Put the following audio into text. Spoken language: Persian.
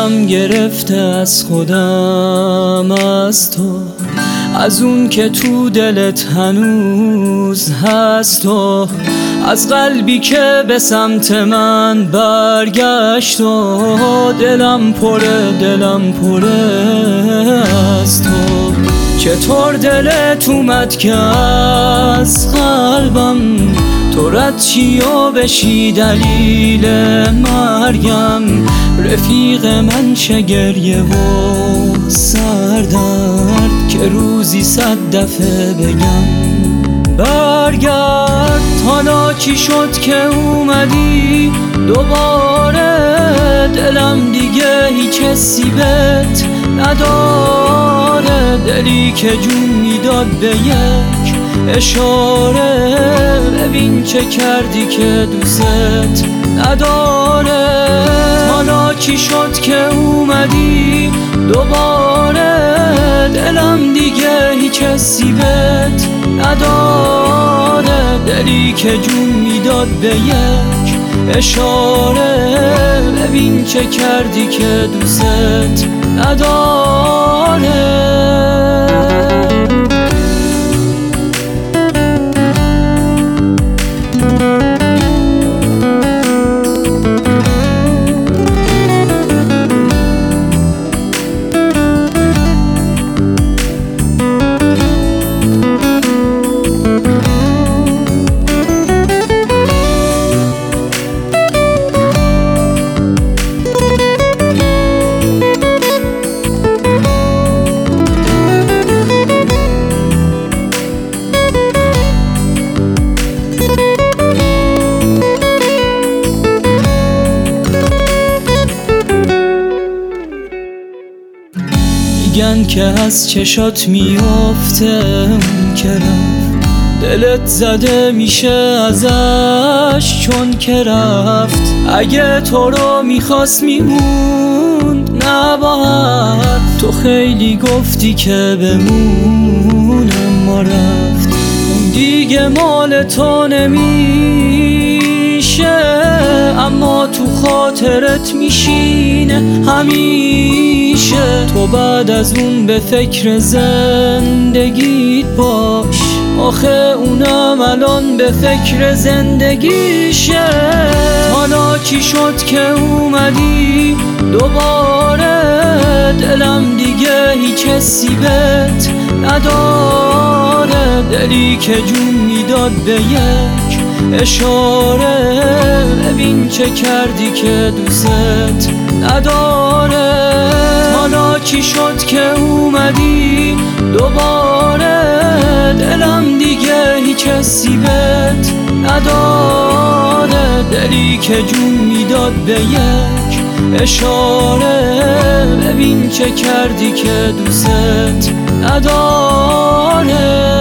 دلم گرفته از خودم، از تو، از اون که تو دلت هنوز هست، و از قلبی که به سمت من برگشت، و دلم پره از تو. چطور دلت اومد که از قلبم تو رد چی و بشی دلیل مرگم؟ رفیق من چه گریه و سردرد که روزی 100 دفعه بگم برگرد. حالا چی شد که اومدی دوباره؟ دلم دیگه هیچ حسی بهت نداره، دلی که جون میداد به یک اشاره. ببین چه کردی که دوست نداره. حالا چی شد که اومدی دوباره؟ دلم دیگه هیچ حسی بهت نداره، دلی که جون میداد به یک اشاره. ببین چه کردی که دوست نداره. میگن که از چشات میافته اون که رفت، دلت زده میشه ازش چون که رفت. اگه تو رو میخواست میموند نباید، تو خیلی گفتی که بمونم ما رفت. اون دیگه مال تو نمیشه، اما تو خاطرت میشینه همیشه. تو بعد از اون به فکر زندگیت باش، آخه اونم الان به فکر زندگیشه. حالا چی شد که اومدی دوباره؟ دلم دیگه هیچ حسی بهت نداره، دلی که جون میداد به یک اشاره. ببین چه کردی که دوست نداره. حالا چی شد که اومدی دوباره؟ دلم دیگه هیچ حسی بهت نداره، دلی که جون میداد به یک اشاره. ببین چه کردی که دوست نداره.